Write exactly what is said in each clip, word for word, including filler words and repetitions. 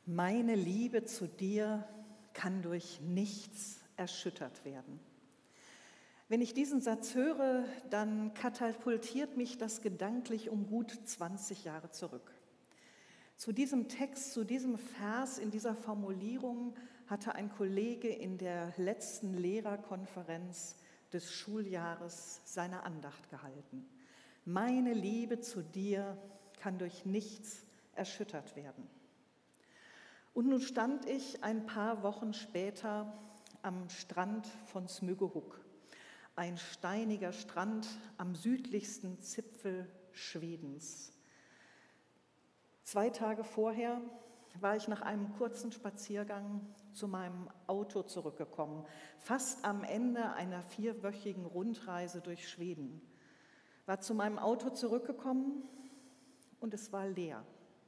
Meine Liebe zu dir kann durch nichts erschüttert werden. Wenn ich diesen Satz höre, dann katapultiert mich das gedanklich um gut zwanzig Jahre zurück. Zu diesem Text, zu diesem Vers, in dieser Formulierung hatte ein Kollege in der letzten Lehrerkonferenz des Schuljahres seine Andacht gehalten. Meine Liebe zu dir kann durch nichts erschüttert werden. Und nun stand ich ein paar Wochen später am Strand von Smøgehuk, ein steiniger Strand am südlichsten Zipfel Schwedens. Zwei Tage vorher war ich nach einem kurzen Spaziergang zu meinem Auto zurückgekommen, fast am Ende einer vierwöchigen Rundreise durch Schweden. War zu meinem Auto zurückgekommen und es war leer.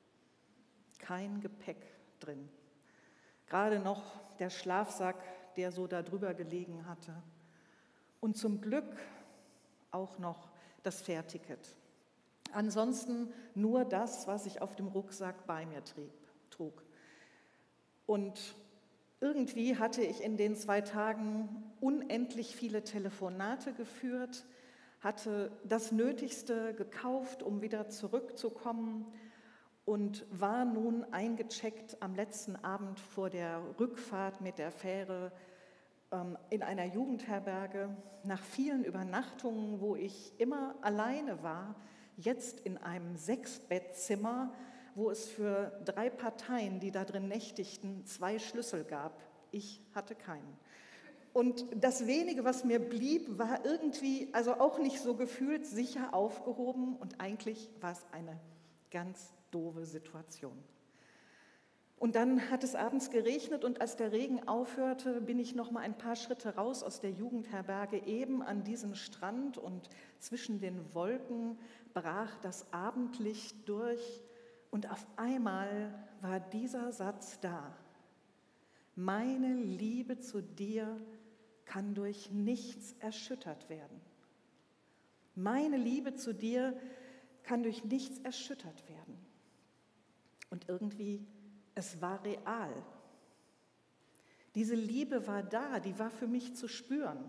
Kein Gepäck drin. Gerade noch der Schlafsack, der so da drüber gelegen hatte. Und zum Glück auch noch das Fährticket. Ansonsten nur das, was ich auf dem Rucksack bei mir trug. Und irgendwie hatte ich in den zwei Tagen unendlich viele Telefonate geführt, hatte das Nötigste gekauft, um wieder zurückzukommen und war nun eingecheckt am letzten Abend vor der Rückfahrt mit der Fähre ähm, in einer Jugendherberge. Nach vielen Übernachtungen, wo ich immer alleine war, jetzt in einem Sechsbettzimmer, wo es für drei Parteien, die da drin nächtigten, zwei Schlüssel gab. Ich hatte keinen. Und das Wenige, was mir blieb, war irgendwie, also auch nicht so gefühlt, sicher aufgehoben. Und eigentlich war es eine ganz doofe Situation. Und dann hat es abends geregnet und als der Regen aufhörte, bin ich noch mal ein paar Schritte raus aus der Jugendherberge, eben an diesen Strand und zwischen den Wolken brach das Abendlicht durch und auf einmal war dieser Satz da. Meine Liebe zu dir kann durch nichts erschüttert werden. Meine Liebe zu dir kann durch nichts erschüttert werden. Und irgendwie, es war real. Diese Liebe war da, die war für mich zu spüren.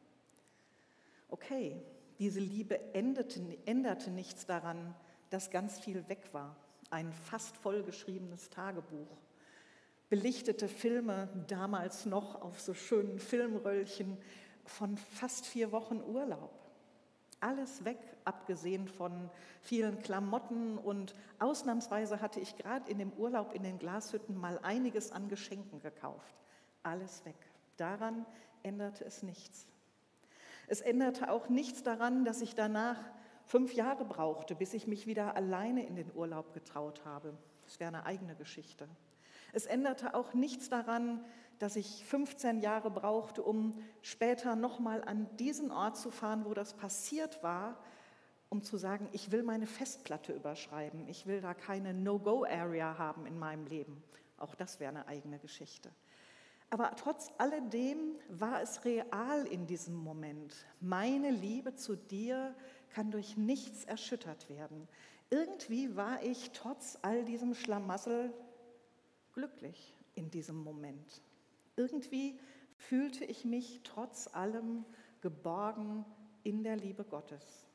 Okay, diese Liebe änderte, änderte nichts daran, dass ganz viel weg war. Ein fast vollgeschriebenes Tagebuch. Belichtete Filme, damals noch auf so schönen Filmröllchen, von fast vier Wochen Urlaub. Alles weg, abgesehen von vielen Klamotten und ausnahmsweise hatte ich gerade in dem Urlaub in den Glashütten mal einiges an Geschenken gekauft. Alles weg. Daran änderte es nichts. Es änderte auch nichts daran, dass ich danach fünf Jahre brauchte, bis ich mich wieder alleine in den Urlaub getraut habe. Das wäre eine eigene Geschichte. Es änderte auch nichts daran, dass ich fünfzehn Jahre brauchte, um später nochmal an diesen Ort zu fahren, wo das passiert war, um zu sagen, ich will meine Festplatte überschreiben, ich will da keine No-Go-Area haben in meinem Leben. Auch das wäre eine eigene Geschichte. Aber trotz alledem war es real in diesem Moment. Meine Liebe zu dir kann durch nichts erschüttert werden. Irgendwie war ich trotz all diesem Schlamassel glücklich in diesem Moment. Irgendwie fühlte ich mich trotz allem geborgen in der Liebe Gottes.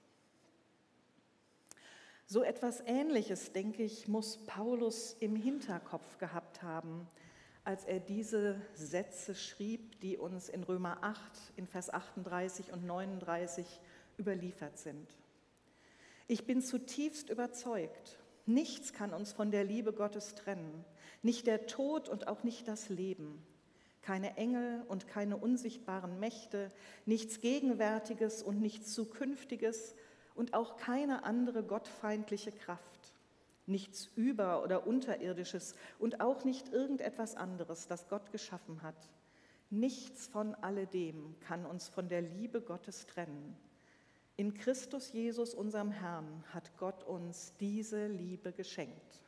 So etwas Ähnliches, denke ich, muss Paulus im Hinterkopf gehabt haben, als er diese Sätze schrieb, die uns in Römer acht, in Vers achtunddreißig und neununddreißig überliefert sind. Ich bin zutiefst überzeugt, nichts kann uns von der Liebe Gottes trennen, nicht der Tod und auch nicht das Leben. Keine Engel und keine unsichtbaren Mächte, nichts Gegenwärtiges und nichts Zukünftiges und auch keine andere gottfeindliche Kraft. Nichts Über- oder Unterirdisches und auch nicht irgendetwas anderes, das Gott geschaffen hat. Nichts von alledem kann uns von der Liebe Gottes trennen. In Christus Jesus, unserem Herrn, hat Gott uns diese Liebe geschenkt.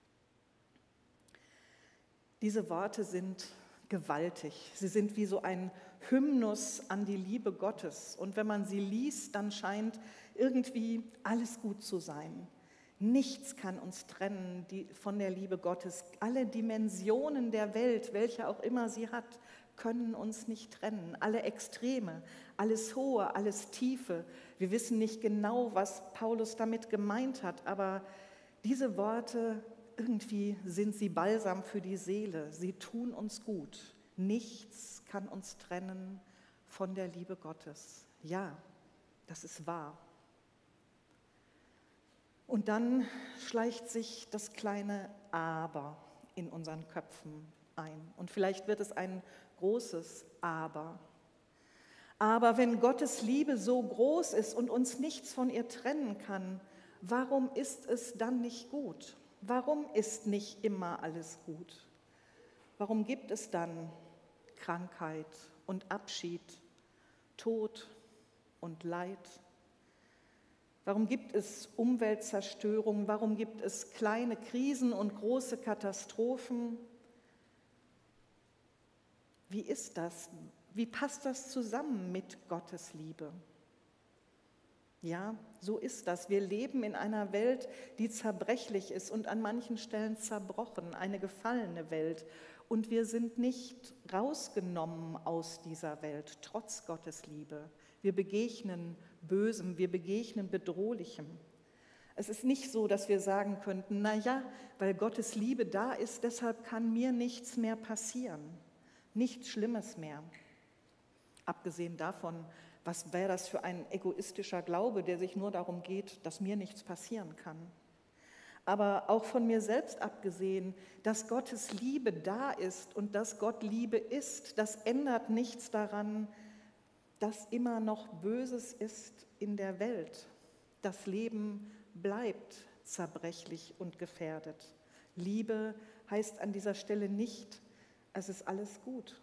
Diese Worte sind gewaltig. Sie sind wie so ein Hymnus an die Liebe Gottes. Und wenn man sie liest, dann scheint irgendwie alles gut zu sein. Nichts kann uns trennen die, von der Liebe Gottes. Alle Dimensionen der Welt, welche auch immer sie hat, können uns nicht trennen. Alle Extreme, alles Hohe, alles Tiefe. Wir wissen nicht genau, was Paulus damit gemeint hat, aber diese Worte, irgendwie sind sie Balsam für die Seele. Sie tun uns gut. Nichts kann uns trennen von der Liebe Gottes. Ja, das ist wahr. Und dann schleicht sich das kleine Aber in unseren Köpfen ein. Und vielleicht wird es ein großes Aber. Aber wenn Gottes Liebe so groß ist und uns nichts von ihr trennen kann, warum ist es dann nicht gut? Warum ist nicht immer alles gut? Warum gibt es dann Krankheit und Abschied, Tod und Leid? Warum gibt es Umweltzerstörung? Warum gibt es kleine Krisen und große Katastrophen? Wie ist das? Wie passt das zusammen mit Gottes Liebe? Ja, so ist das. Wir leben in einer Welt, die zerbrechlich ist und an manchen Stellen zerbrochen, eine gefallene Welt. Und wir sind nicht rausgenommen aus dieser Welt, trotz Gottes Liebe. Wir begegnen Bösem, wir begegnen Bedrohlichem. Es ist nicht so, dass wir sagen könnten, na ja, weil Gottes Liebe da ist, deshalb kann mir nichts mehr passieren, nichts Schlimmes mehr. Abgesehen davon, was wäre das für ein egoistischer Glaube, der sich nur darum geht, dass mir nichts passieren kann. Aber auch von mir selbst abgesehen, dass Gottes Liebe da ist und dass Gott Liebe ist, das ändert nichts daran, dass immer noch Böses ist in der Welt. Das Leben bleibt zerbrechlich und gefährdet. Liebe heißt an dieser Stelle nicht, es ist alles gut.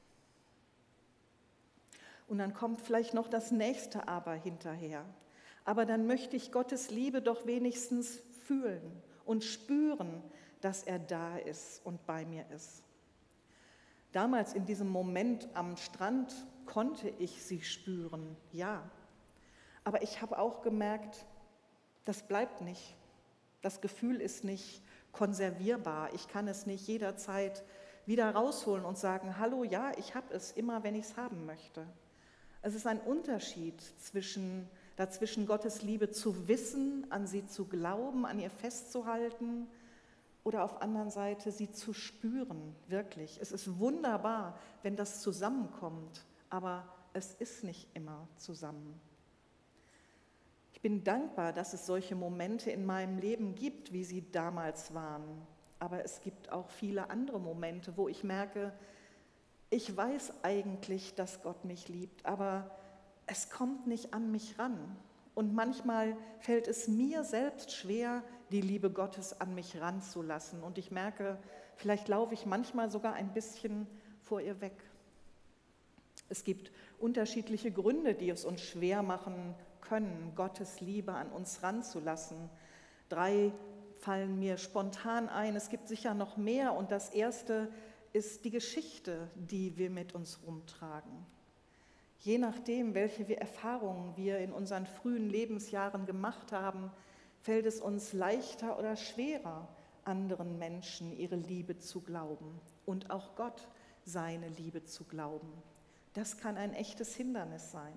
Und dann kommt vielleicht noch das nächste Aber hinterher. Aber dann möchte ich Gottes Liebe doch wenigstens fühlen und spüren, dass er da ist und bei mir ist. Damals in diesem Moment am Strand konnte ich sie spüren, ja. Aber ich habe auch gemerkt, das bleibt nicht. Das Gefühl ist nicht konservierbar. Ich kann es nicht jederzeit wieder rausholen und sagen, hallo, ja, ich habe es immer, wenn ich es haben möchte. Es ist ein Unterschied zwischen, dazwischen, Gottes Liebe zu wissen, an sie zu glauben, an ihr festzuhalten oder auf der anderen Seite sie zu spüren, wirklich. Es ist wunderbar, wenn das zusammenkommt, aber es ist nicht immer zusammen. Ich bin dankbar, dass es solche Momente in meinem Leben gibt, wie sie damals waren. Aber es gibt auch viele andere Momente, wo ich merke, ich weiß eigentlich, dass Gott mich liebt, aber es kommt nicht an mich ran. Und manchmal fällt es mir selbst schwer, die Liebe Gottes an mich ranzulassen. Und ich merke, vielleicht laufe ich manchmal sogar ein bisschen vor ihr weg. Es gibt unterschiedliche Gründe, die es uns schwer machen können, Gottes Liebe an uns ranzulassen. Drei fallen mir spontan ein. Es gibt sicher noch mehr. Und das erste ist die Geschichte, die wir mit uns rumtragen. Je nachdem, welche Erfahrungen wir in unseren frühen Lebensjahren gemacht haben, fällt es uns leichter oder schwerer, anderen Menschen ihre Liebe zu glauben und auch Gott seine Liebe zu glauben. Das kann ein echtes Hindernis sein.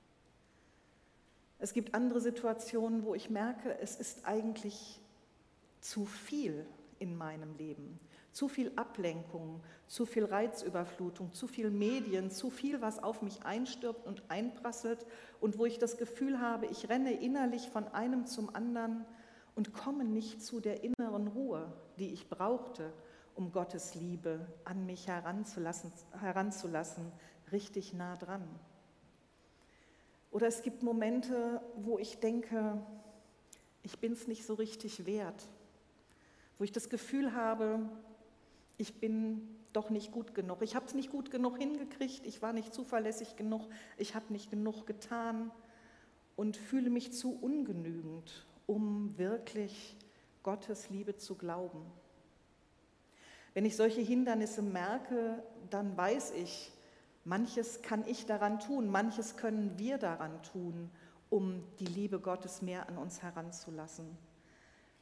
Es gibt andere Situationen, wo ich merke, es ist eigentlich zu viel in meinem Leben. Zu viel Ablenkung, zu viel Reizüberflutung, zu viel Medien, zu viel, was auf mich einstürzt und einprasselt und wo ich das Gefühl habe, ich renne innerlich von einem zum anderen und komme nicht zu der inneren Ruhe, die ich brauchte, um Gottes Liebe an mich heranzulassen, heranzulassen, richtig nah dran. Oder es gibt Momente, wo ich denke, ich bin es nicht so richtig wert, wo ich das Gefühl habe, ich bin doch nicht gut genug. Ich habe es nicht gut genug hingekriegt, ich war nicht zuverlässig genug, ich habe nicht genug getan und fühle mich zu ungenügend, um wirklich Gottes Liebe zu glauben. Wenn ich solche Hindernisse merke, dann weiß ich, manches kann ich daran tun, manches können wir daran tun, um die Liebe Gottes mehr an uns heranzulassen.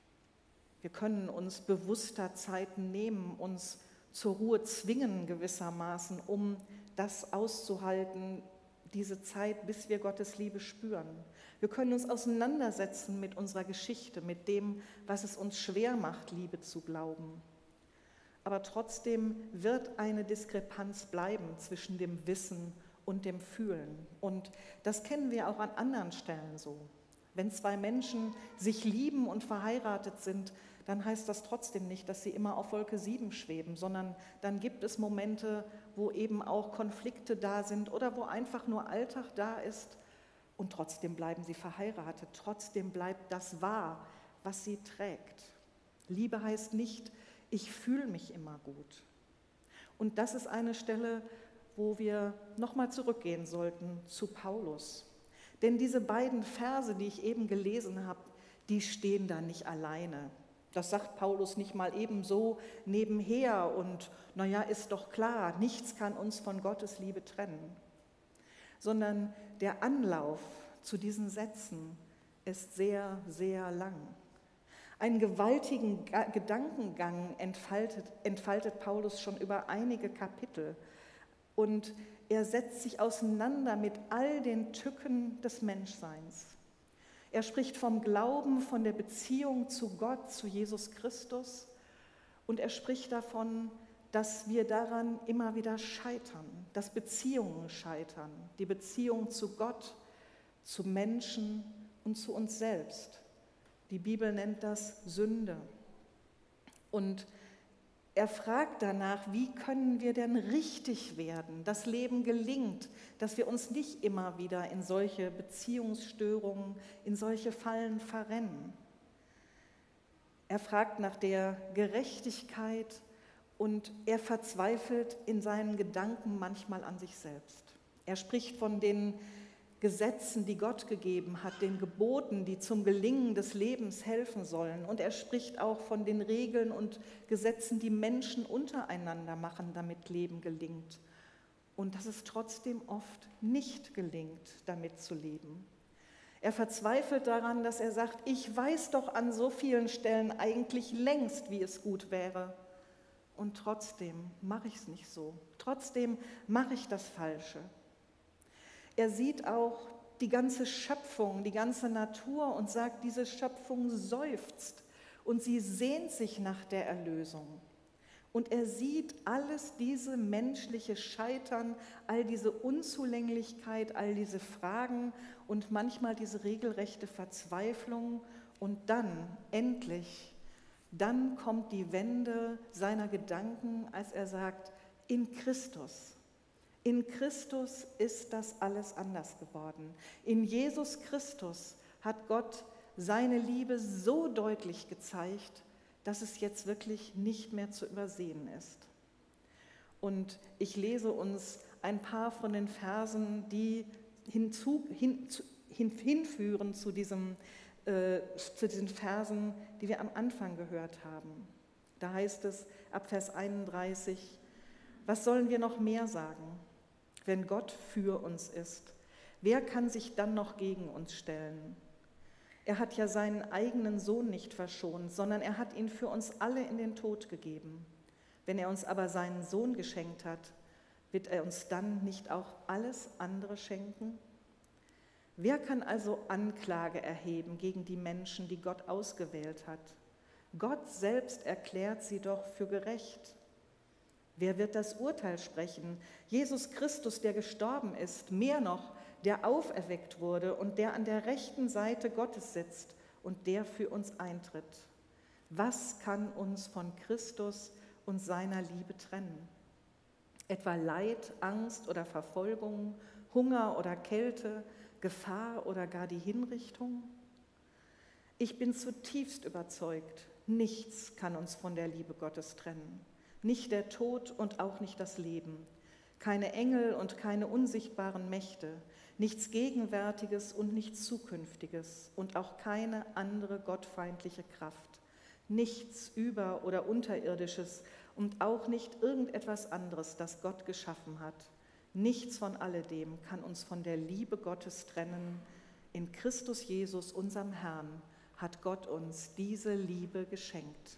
Wir können uns bewusster Zeiten nehmen, uns zur Ruhe zwingen gewissermaßen, um das auszuhalten, diese Zeit, bis wir Gottes Liebe spüren. Wir können uns auseinandersetzen mit unserer Geschichte, mit dem, was es uns schwer macht, Liebe zu glauben. Aber trotzdem wird eine Diskrepanz bleiben zwischen dem Wissen und dem Fühlen. Und das kennen wir auch an anderen Stellen so. Wenn zwei Menschen sich lieben und verheiratet sind, dann heißt das trotzdem nicht, dass sie immer auf Wolke sieben schweben, sondern dann gibt es Momente, wo eben auch Konflikte da sind oder wo einfach nur Alltag da ist und trotzdem bleiben sie verheiratet, trotzdem bleibt das wahr, was sie trägt. Liebe heißt nicht, ich fühle mich immer gut. Und das ist eine Stelle, wo wir nochmal zurückgehen sollten zu Paulus. Denn diese beiden Verse, die ich eben gelesen habe, die stehen da nicht alleine. Das sagt Paulus nicht mal ebenso nebenher und naja, ist doch klar, nichts kann uns von Gottes Liebe trennen. Sondern der Anlauf zu diesen Sätzen ist sehr, sehr lang. Einen gewaltigen Gedankengang entfaltet, entfaltet Paulus schon über einige Kapitel und er setzt sich auseinander mit all den Tücken des Menschseins. Er spricht vom Glauben, von der Beziehung zu Gott, zu Jesus Christus und er spricht davon, dass wir daran immer wieder scheitern, dass Beziehungen scheitern, die Beziehung zu Gott, zu Menschen und zu uns selbst. Die Bibel nennt das Sünde. Und er fragt danach, wie können wir denn richtig werden, das Leben gelingt, dass wir uns nicht immer wieder in solche Beziehungsstörungen, in solche Fallen verrennen. Er fragt nach der Gerechtigkeit und er verzweifelt in seinen Gedanken manchmal an sich selbst. Er spricht von den Gesetzen, die Gott gegeben hat, den Geboten, die zum Gelingen des Lebens helfen sollen. Und er spricht auch von den Regeln und Gesetzen, die Menschen untereinander machen, damit Leben gelingt. Und dass es trotzdem oft nicht gelingt, damit zu leben. Er verzweifelt daran, dass er sagt, ich weiß doch an so vielen Stellen eigentlich längst, wie es gut wäre. Und trotzdem mache ich es nicht so. Trotzdem mache ich das Falsche. Er sieht auch die ganze Schöpfung, die ganze Natur und sagt, diese Schöpfung seufzt und sie sehnt sich nach der Erlösung. Und er sieht alles diese menschliche Scheitern, all diese Unzulänglichkeit, all diese Fragen und manchmal diese regelrechte Verzweiflung. Und dann, endlich, dann kommt die Wende seiner Gedanken, als er sagt, in Christus. In Christus ist das alles anders geworden. In Jesus Christus hat Gott seine Liebe so deutlich gezeigt, dass es jetzt wirklich nicht mehr zu übersehen ist. Und ich lese uns ein paar von den Versen, die hinzu, hin, hin, hinführen zu, diesem, äh, zu diesen Versen, die wir am Anfang gehört haben. Da heißt es ab Vers einunddreißig, was sollen wir noch mehr sagen? Wenn Gott für uns ist, wer kann sich dann noch gegen uns stellen? Er hat ja seinen eigenen Sohn nicht verschont, sondern er hat ihn für uns alle in den Tod gegeben. Wenn er uns aber seinen Sohn geschenkt hat, wird er uns dann nicht auch alles andere schenken? Wer kann also Anklage erheben gegen die Menschen, die Gott ausgewählt hat? Gott selbst erklärt sie doch für gerecht. Wer wird das Urteil sprechen? Jesus Christus, der gestorben ist, mehr noch, der auferweckt wurde und der an der rechten Seite Gottes sitzt und der für uns eintritt. Was kann uns von Christus und seiner Liebe trennen? Etwa Leid, Angst oder Verfolgung, Hunger oder Kälte, Gefahr oder gar die Hinrichtung? Ich bin zutiefst überzeugt, nichts kann uns von der Liebe Gottes trennen. Nicht der Tod und auch nicht das Leben, keine Engel und keine unsichtbaren Mächte, nichts Gegenwärtiges und nichts Zukünftiges und auch keine andere gottfeindliche Kraft, nichts Über- oder Unterirdisches und auch nicht irgendetwas anderes, das Gott geschaffen hat. Nichts von alledem kann uns von der Liebe Gottes trennen, in Christus Jesus, unserem Herrn. hat Gott uns diese Liebe geschenkt.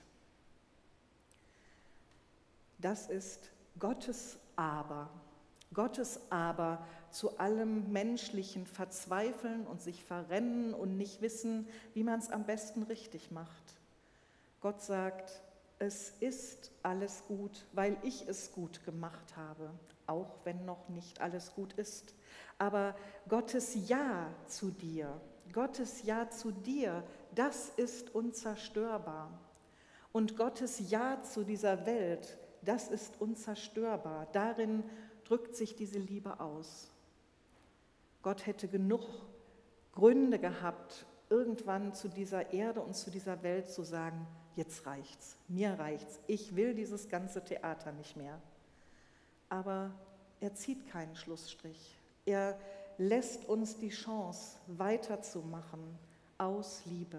Das ist Gottes Aber. Gottes Aber zu allem menschlichen Verzweifeln und sich verrennen und nicht wissen, wie man es am besten richtig macht. Gott sagt, es ist alles gut, weil ich es gut gemacht habe, auch wenn noch nicht alles gut ist. Aber Gottes Ja zu dir, Gottes Ja zu dir, das ist unzerstörbar. Und Gottes Ja zu dieser Welt, das ist unzerstörbar. Darin drückt sich diese Liebe aus. Gott hätte genug Gründe gehabt, irgendwann zu dieser Erde und zu dieser Welt zu sagen, jetzt reicht's, mir reicht's, ich will dieses ganze Theater nicht mehr. Aber er zieht keinen Schlussstrich. Er lässt uns die Chance, weiterzumachen aus Liebe.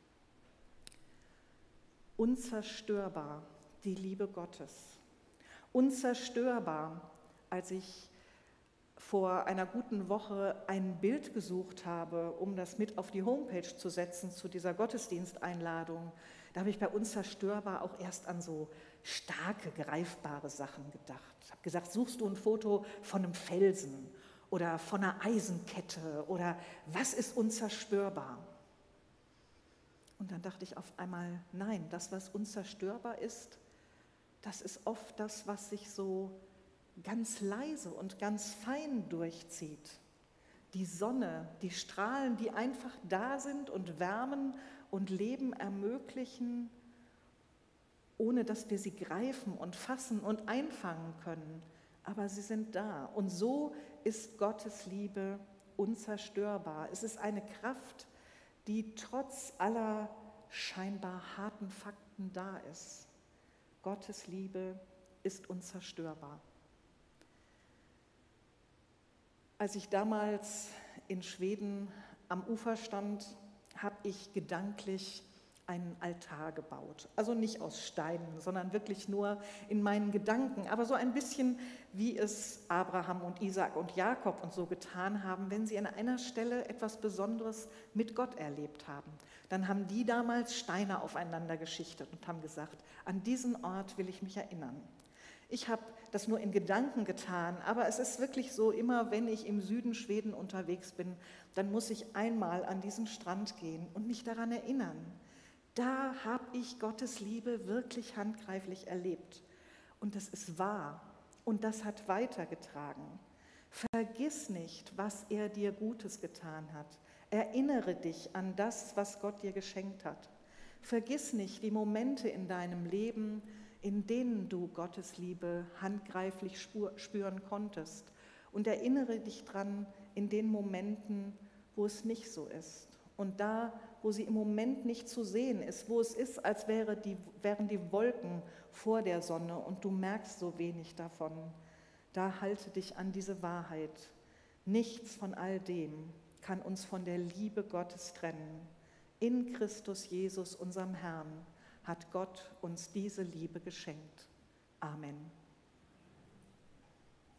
Unzerstörbar die Liebe Gottes. Unzerstörbar, als ich vor einer guten Woche ein Bild gesucht habe, um das mit auf die Homepage zu setzen zu dieser Gottesdiensteinladung. Da habe ich bei unzerstörbar auch erst an so starke, greifbare Sachen gedacht. Ich habe gesagt, suchst du ein Foto von einem Felsen oder von einer Eisenkette oder was ist unzerstörbar? Und dann dachte ich auf einmal, nein, das, was unzerstörbar ist, das ist oft das, was sich so ganz leise und ganz fein durchzieht. Die Sonne, die Strahlen, die einfach da sind und wärmen und Leben ermöglichen, ohne dass wir sie greifen und fassen und einfangen können. Aber sie sind da. Und so ist Gottes Liebe unzerstörbar. Es ist eine Kraft, die trotz aller scheinbar harten Fakten da ist. Gottes Liebe ist unzerstörbar. Als ich damals in Schweden am Ufer stand, habe ich gedanklich einen Altar gebaut. Also nicht aus Steinen, sondern wirklich nur in meinen Gedanken. Aber so ein bisschen, wie es Abraham und Isaak und Jakob und so getan haben, wenn sie an einer Stelle etwas Besonderes mit Gott erlebt haben. Dann haben die damals Steine aufeinander geschichtet und haben gesagt, an diesen Ort will ich mich erinnern. Ich habe das nur in Gedanken getan, aber es ist wirklich so, immer wenn ich im Süden Schweden unterwegs bin, dann muss ich einmal an diesen Strand gehen und mich daran erinnern. Da habe ich Gottes Liebe wirklich handgreiflich erlebt. Und das ist wahr und das hat weitergetragen. Vergiss nicht, was er dir Gutes getan hat. Erinnere dich an das, was Gott dir geschenkt hat. Vergiss nicht die Momente in deinem Leben, in denen du Gottes Liebe handgreiflich spüren konntest. Und erinnere dich dran in den Momenten, wo es nicht so ist. Und da, wo sie im Moment nicht zu sehen ist, wo es ist, als wäre die, wären die Wolken vor der Sonne und du merkst so wenig davon, da halte dich an diese Wahrheit. Nichts von all dem kann uns von der Liebe Gottes trennen. In Christus Jesus, unserem Herrn, hat Gott uns diese Liebe geschenkt. Amen.